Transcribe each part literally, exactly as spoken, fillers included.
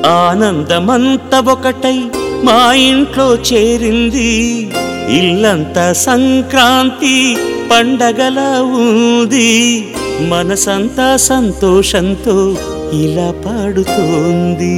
ఆనందమంత ఒకటై మా ఇంట్లో చేరింది. ఇల్లంతా సంక్రాంతి పండగలా ఉంది. మనసంతా సంతోషంతో ఇలా పాడుతోంది.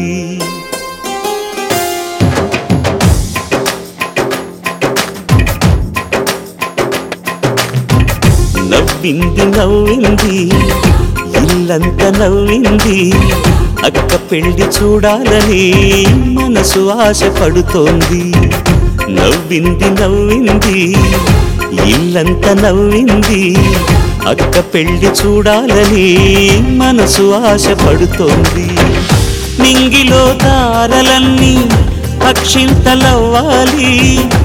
నవ్వింది నవ్వింది ఇల్లంతా నవ్వింది. అక్క పెళ్లి చూడాలని మనసు ఆశపడుతోంది. నవ్వింది నవ్వింది ఇల్లంతా నవ్వింది. అక్క పెళ్లి చూడాలని మనసు ఆశపడుతోంది. నింగిలో తారలన్నీ అక్షింతలవ్వాలి.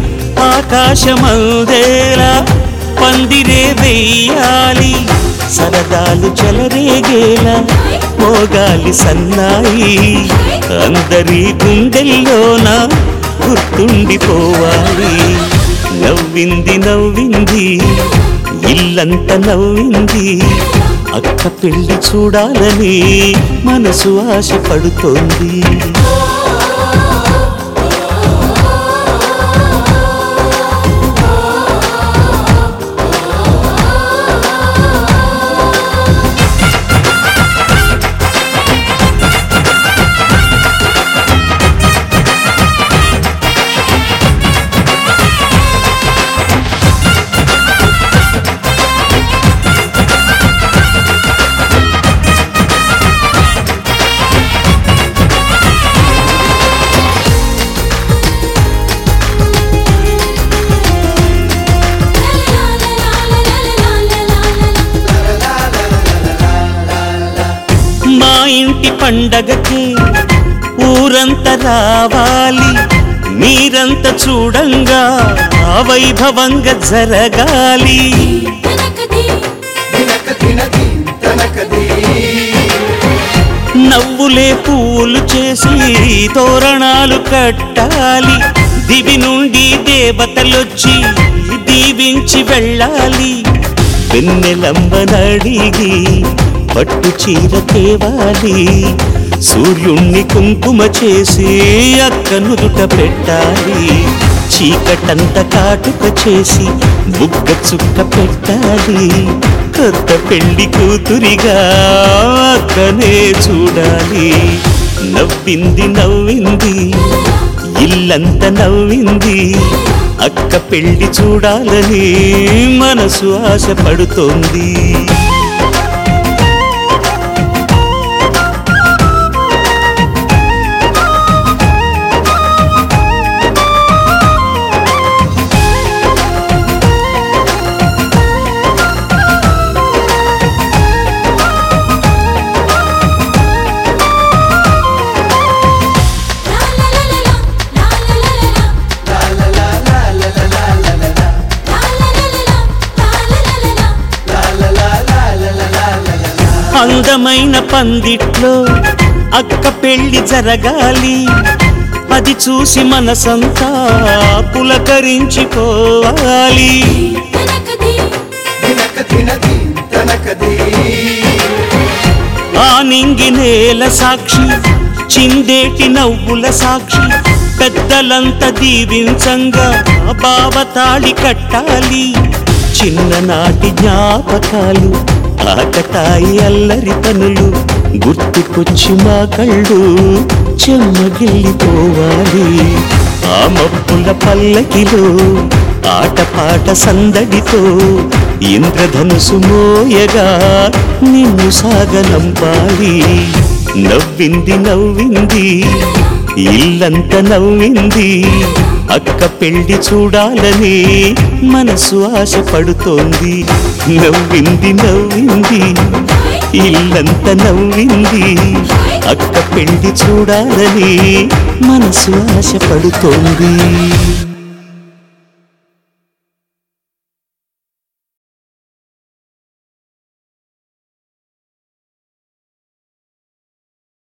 ఆకాశమందేలా పందిరే వెయ్యాలి. సరదాలు చెలరేగేలా మోగాలి సన్నాయి. అందరి గుండెల్లోన గుర్తుండిపోవాలి. నవ్వింది నవ్వింది ఇల్లంతా నవ్వింది. అక్క పెళ్లి చూడాలని మనసు ఆశపడుతోంది. మా ఇంటి పండగకి ఊరంతా రావాలి. మీరంతా చూడంగా వైభవంగా జరగాలి. నవ్వులే పూలు చేసి తోరణాలు కట్టాలి. దివి నుండి దేవతలొచ్చి దీవించి వెళ్ళాలి. వెన్నెలమ్మనడిగి పట్టు చీర తేవాలి. సూర్యుణ్ణి కుంకుమ చేసి అక్క నుదుట పెట్టాలి. చీకటంత కాటుక చేసి బుగ్గ చుక్క పెట్టాలి. కొత్త పెళ్లి కూతురిగా అక్కనే చూడాలి. నవ్వింది నవ్వింది ఇల్లంతా నవ్వింది. అక్క పెళ్లి చూడాలని మనసు ఆశపడుతోంది. అందమైన పందిట్లో అక్క పెళ్లి జరగాలి. అది చూసి మనసంతా పులకరించిపోవాలి. ఆ నింగి నేల సాక్షి చిందేటి నవ్వుల సాక్షి. పెద్దలంతా దీవించంగా బావతాళి కట్టాలి. చిన్ననాటి జ్ఞాపకాలు ఆకతాయి అల్లరి పనులు గుర్తుకొచ్చి మా కళ్ళు చెమ్మగిల్లిపోవాలి. ఆ మబ్బుల పల్లకిలో ఆటపాట సందడితో ఇంద్రధనుసు మోయగా నిన్ను సాగనంపాలి. నవ్వింది నవ్వింది ఇల్లంతా నవ్వింది. అక్క పెళ్లి చూడాలని మనసు ఆశపడుతోంది. నవ్వింది నవ్వింది ఇల్లంతా నవ్వింది. అక్క పెళ్లి చూడాలని మనసు ఆశపడుతోంది.